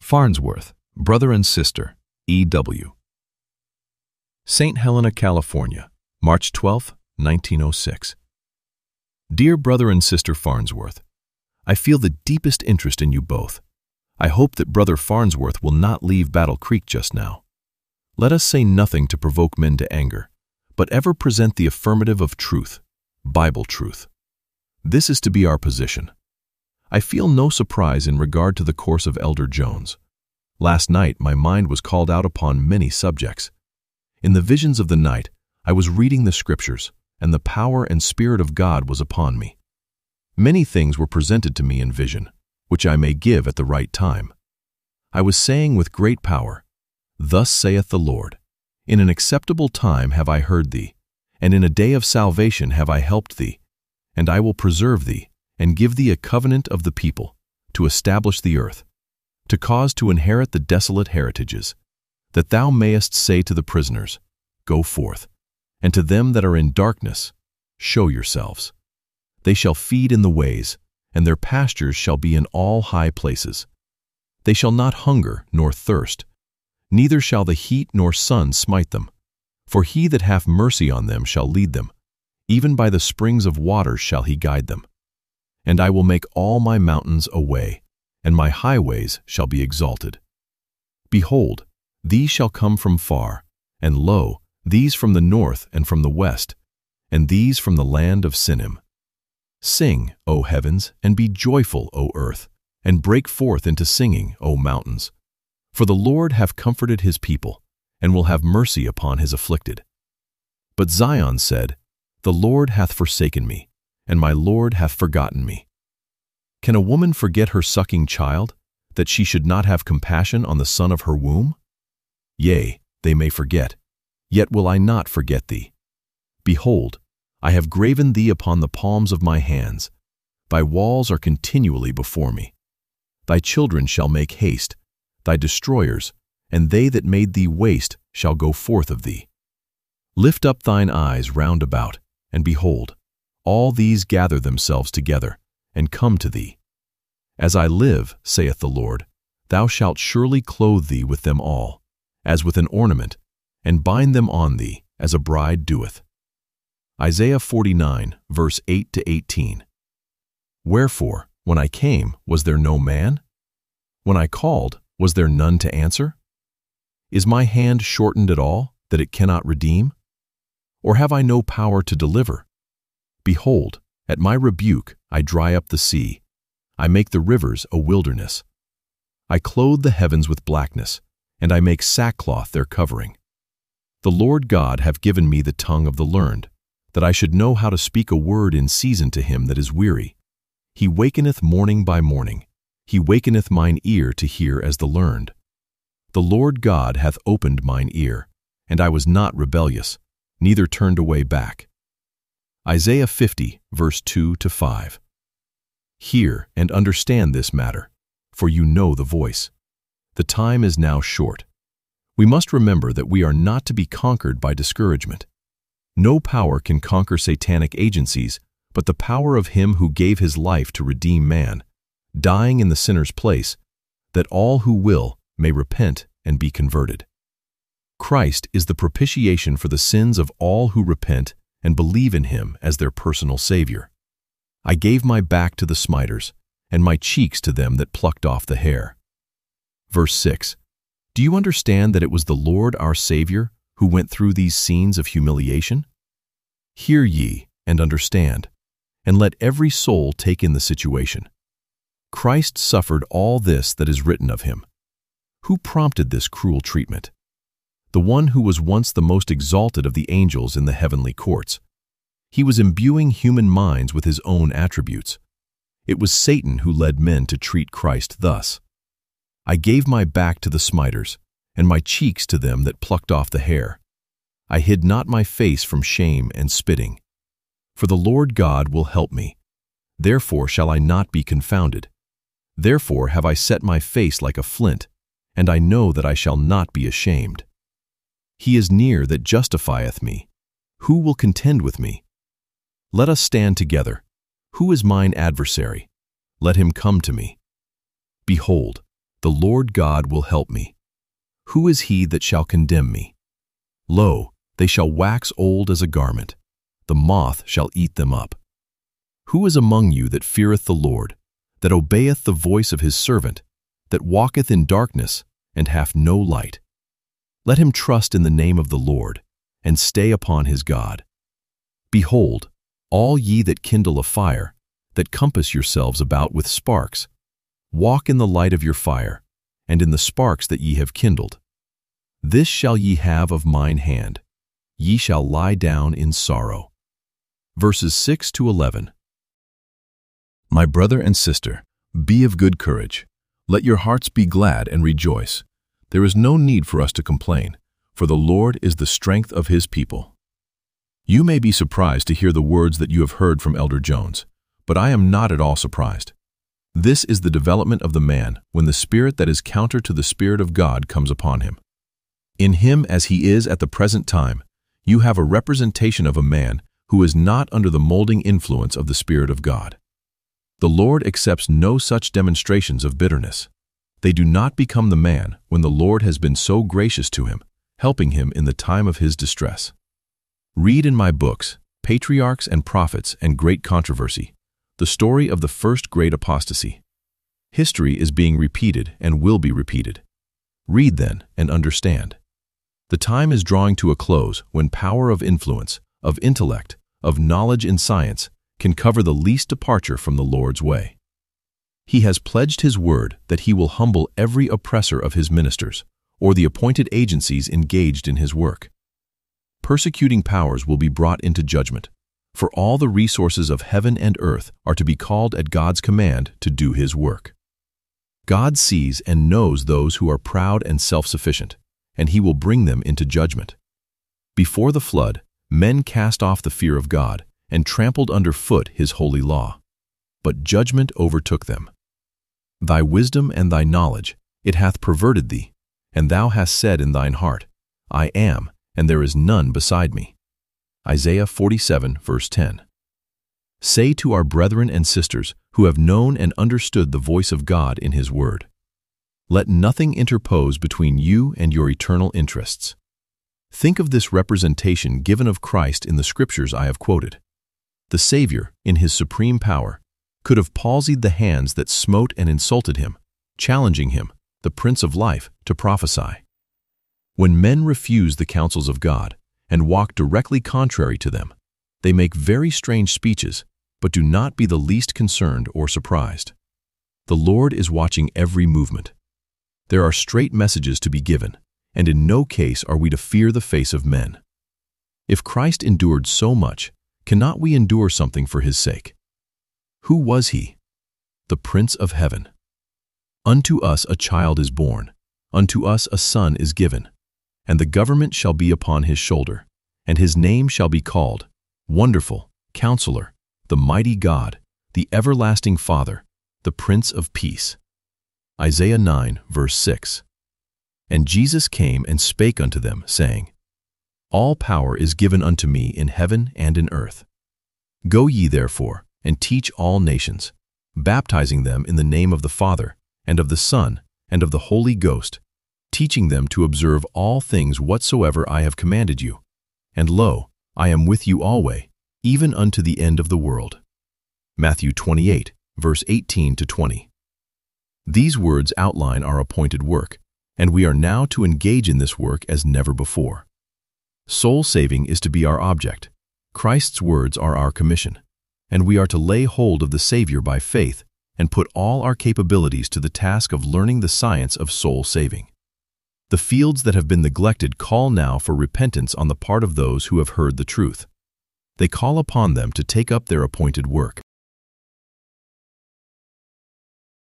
Farnsworth, Brother and Sister, E.W. St. Helena, California, March 12, 1906. Dear Brother and Sister Farnsworth, I feel the deepest interest in you both. I hope that Brother Farnsworth will not leave Battle Creek just now. Let us say nothing to provoke men to anger, but ever present the affirmative of truth, Bible truth. This is to be our position. I feel no surprise in regard to the course of Elder Jones. Last night my mind was called out upon many subjects. In the visions of the night, I was reading the Scriptures, and the power and Spirit of God was upon me. Many things were presented to me in vision, which I may give at the right time. I was saying with great power, Thus saith the Lord, In an acceptable time have I heard thee, and in a day of salvation have I helped thee, and I will preserve thee, and give thee a covenant of the people, to establish the earth, to cause to inherit the desolate heritages, that thou mayest say to the prisoners, Go forth, and to them that are in darkness, show yourselves. They shall feed in the ways, and their pastures shall be in all high places. They shall not hunger nor thirst, neither shall the heat nor sun smite them. For he that hath mercy on them shall lead them, even by the springs of waters shall he guide them. And I will make all my mountains a way, and my highways shall be exalted. Behold, these shall come from far, and lo, these from the north and from the west, and these from the land of Sinim. Sing, O heavens, and be joyful, O earth, and break forth into singing, O mountains. For the Lord hath comforted his people, and will have mercy upon his afflicted. But Zion said, The Lord hath forsaken me, and my Lord hath forgotten me. Can a woman forget her sucking child, that she should not have compassion on the son of her womb? Yea, they may forget, yet will I not forget thee. Behold, I have graven thee upon the palms of my hands. Thy walls are continually before me. Thy children shall make haste, thy destroyers, and they that made thee waste shall go forth of thee. Lift up thine eyes round about, and behold, all these gather themselves together, and come to thee. As I live, saith the Lord, thou shalt surely clothe thee with them all, as with an ornament, and bind them on thee, as a bride doeth. Isaiah 49, verse 8-18. Wherefore, when I came, was there no man? When I called, was there none to answer? Is my hand shortened at all, that it cannot redeem? Or have I no power to deliver? Behold, at my rebuke I dry up the sea. I make the rivers a wilderness. I clothe the heavens with blackness, and I make sackcloth their covering. The Lord God hath given me the tongue of the learned, that I should know how to speak a word in season to him that is weary. He wakeneth morning by morning. He wakeneth mine ear to hear as the learned. The Lord God hath opened mine ear, and I was not rebellious, neither turned away back. Isaiah 50, verse 2-5. Hear and understand this matter, for you know the voice. The time is now short. We must remember that we are not to be conquered by discouragement. No power can conquer satanic agencies but the power of him who gave his life to redeem man, dying in the sinner's place, that all who will may repent and be converted. Christ is the propitiation for the sins of all who repent and believe in him as their personal Savior. I gave my back to the smiters, and my cheeks to them that plucked off the hair. Verse 6. Do you understand that it was the Lord our Savior who went through these scenes of humiliation? Hear ye and understand, and let every soul take in the situation. Christ suffered all this that is written of him. Who prompted this cruel treatment? The one who was once the most exalted of the angels in the heavenly courts. He was imbuing human minds with his own attributes. It was Satan who led men to treat Christ thus. I gave my back to the smiters, and my cheeks to them that plucked off the hair. I hid not my face from shame and spitting. For the Lord God will help me. Therefore shall I not be confounded. Therefore have I set my face like a flint, and I know that I shall not be ashamed. He is near that justifieth me. Who will contend with me? Let us stand together. Who is mine adversary? Let him come to me. Behold, the The Lord God will help me. Who is he that shall condemn me? Lo, they shall wax old as a garment. The moth shall eat them up. Who is among you that feareth the Lord, that obeyeth the voice of his servant, that walketh in darkness, and hath no light? Let him trust in the name of the Lord, and stay upon his God. Behold, all ye that kindle a fire, that compass yourselves about with sparks, walk in the light of your fire, and in the sparks that ye have kindled. This shall ye have of mine hand. Ye shall lie down in sorrow. Verses 6 to 11. My brother and sister, be of good courage. Let your hearts be glad and rejoice. There is no need for us to complain, for the Lord is the strength of his people. You may be surprised to hear the words that you have heard from Elder Jones, but I am not at all surprised. This is the development of the man when the spirit that is counter to the Spirit of God comes upon him. In him as he is at the present time, you have a representation of a man who is not under the molding influence of the Spirit of God. The Lord accepts no such demonstrations of bitterness. They do not become the man when the Lord has been so gracious to him, helping him in the time of his distress. Read in my books, Patriarchs and Prophets and Great Controversy, the story of the first great apostasy. History is being repeated and will be repeated. Read then and understand. The time is drawing to a close when power of influence, of intellect, of knowledge in science can cover the least departure from the Lord's way. He has pledged his word that he will humble every oppressor of his ministers, or the appointed agencies engaged in his work. Persecuting powers will be brought into judgment, for all the resources of heaven and earth are to be called at God's command to do his work. God sees and knows those who are proud and self-sufficient, and he will bring them into judgment. Before the flood, men cast off the fear of God and trampled under foot his holy law. But judgment overtook them. Thy wisdom and thy knowledge, it hath perverted thee, and thou hast said in thine heart, I am, and there is none beside me. Isaiah 47, verse 10. Say to our brethren and sisters who have known and understood the voice of God in his word, let nothing interpose between you and your eternal interests. Think of this representation given of Christ in the scriptures I have quoted. The Savior, in his supreme power, could have palsied the hands that smote and insulted him, challenging him, the Prince of Life, to prophesy. When men refuse the counsels of God and walk directly contrary to them, they make very strange speeches, but do not be the least concerned or surprised. The Lord is watching every movement. There are straight messages to be given, and in no case are we to fear the face of men. If Christ endured so much, cannot we endure something for his sake? Who was he? The Prince of Heaven. Unto us a child is born, unto us a son is given, and the government shall be upon his shoulder, and his name shall be called Wonderful, Counselor, the Mighty God, the Everlasting Father, the Prince of Peace. Isaiah 9, verse 6. And Jesus came and spake unto them, saying, All power is given unto me in heaven and in earth. Go ye therefore, and teach all nations, baptizing them in the name of the Father, and of the Son, and of the Holy Ghost, teaching them to observe all things whatsoever I have commanded you. And lo, I am with you alway, even unto the end of the world. Matthew 28, verse 18 to 20. These words outline our appointed work, and we are now to engage in this work as never before. Soul saving is to be our object. Christ's words are our commission, and we are to lay hold of the Savior by faith and put all our capabilities to the task of learning the science of soul saving. The fields that have been neglected call now for repentance on the part of those who have heard the truth. They call upon them to take up their appointed work.